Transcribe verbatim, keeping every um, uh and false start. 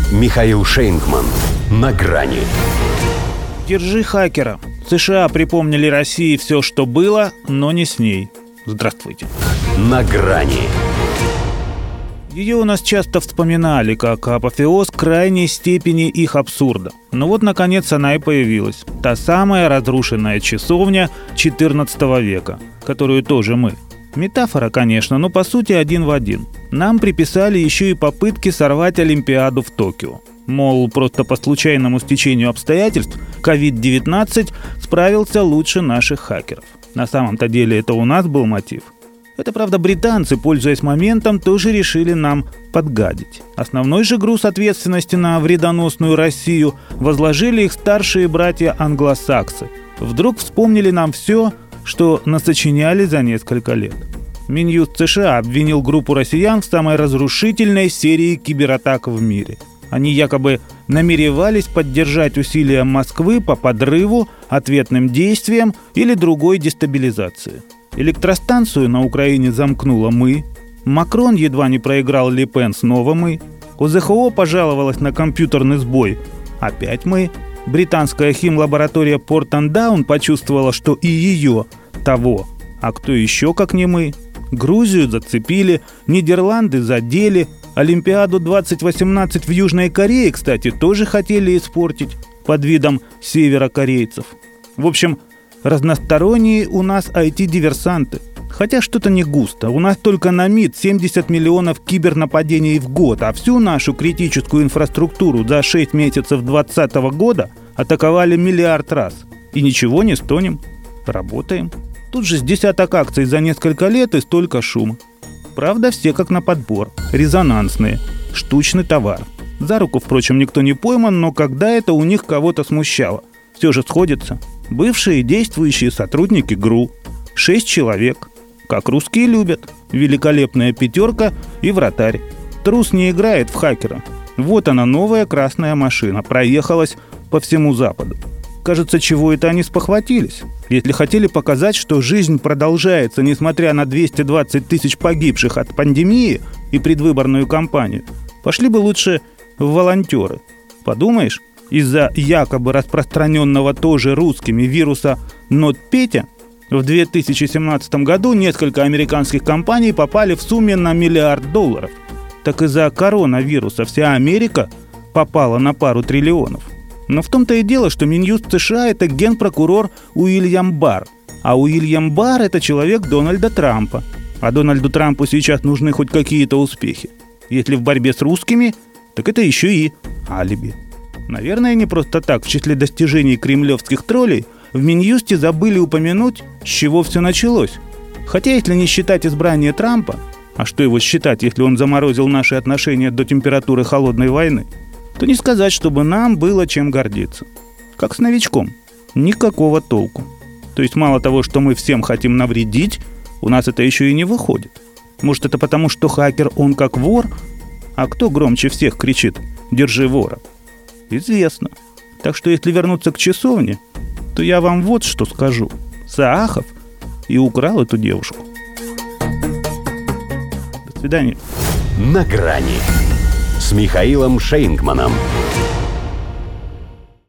Михаил Шейнгман. На грани. Держи хакера. США припомнили России все, что было, но не с ней. Здравствуйте. На грани. Ее у нас часто вспоминали как апофеоз крайней степени их абсурда. Но вот, наконец, она и появилась. Та самая разрушенная часовня четырнадцатого века, которую тоже мы. Метафора, конечно, но по сути один в один. Нам приписали еще и попытки сорвать Олимпиаду в Токио. Мол, просто по случайному стечению обстоятельств ковид девятнадцать справился лучше наших хакеров. На самом-то деле это у нас был мотив. Это, правда, британцы, пользуясь моментом, тоже решили нам подгадить. Основной же груз ответственности на вредоносную Россию возложили их старшие братья-англосаксы. Вдруг вспомнили нам все, что насочиняли за несколько лет. Минюст США обвинил группу россиян в самой разрушительной серии кибератак в мире. Они якобы намеревались поддержать усилия Москвы по подрыву, ответным действиям или другой дестабилизации. Электростанцию на Украине замкнуло мы, Макрон едва не проиграл Ле Пен, снова мы, о зэ ха о пожаловалась на компьютерный сбой, опять мы, британская химлаборатория Портендаун почувствовала, что и ее того, а кто еще, как не мы, Грузию зацепили, Нидерланды задели, Олимпиаду двадцать восемнадцать в Южной Корее, кстати, тоже хотели испортить под видом северокорейцев. В общем, разносторонние у нас ай ти-диверсанты. Хотя что-то не густо. У нас только на МИД семьдесят миллионов кибернападений в год, а всю нашу критическую инфраструктуру за шесть месяцев двадцатого года атаковали миллиард раз. И ничего не стонем. Работаем. Тут же с десяток акций за несколько лет и столько шума. Правда, все как на подбор. Резонансные. Штучный товар. За руку, впрочем, никто не пойман, но когда это у них кого-то смущало? Все же сходится. Бывшие действующие сотрудники ГРУ. Шесть человек. Как русские любят. Великолепная пятерка и вратарь. Трус не играет в хакера. Вот она, новая красная машина. Проехалась по всему Западу. Кажется, чего это они спохватились? Если хотели показать, что жизнь продолжается, несмотря на двести двадцать тысяч погибших от пандемии и предвыборную кампанию, пошли бы лучше в волонтеры. Подумаешь, из-за якобы распространенного тоже русскими вируса NotPetya в две тысячи семнадцатом году несколько американских компаний попали в сумме на миллиард долларов. Так из-за коронавируса вся Америка попала на пару триллионов. Но в том-то и дело, что Минюст США – это генпрокурор Уильям Барр. А Уильям Барр – это человек Дональда Трампа. А Дональду Трампу сейчас нужны хоть какие-то успехи. Если в борьбе с русскими, так это еще и алиби. Наверное, не просто так в числе достижений кремлевских троллей в Минюсте забыли упомянуть, с чего все началось. Хотя, если не считать избрание Трампа, а что его считать, если он заморозил наши отношения до температуры холодной войны, то не сказать, чтобы нам было чем гордиться. Как с новичком. Никакого толку. То есть мало того, что мы всем хотим навредить, у нас это еще и не выходит. Может, это потому, что хакер, он как вор? А кто громче всех кричит «Держи вора»? Известно. Так что если вернуться к часовне, то я вам вот что скажу. Саахов и украл эту девушку. До свидания. На грани с Михаилом Шейнгманом.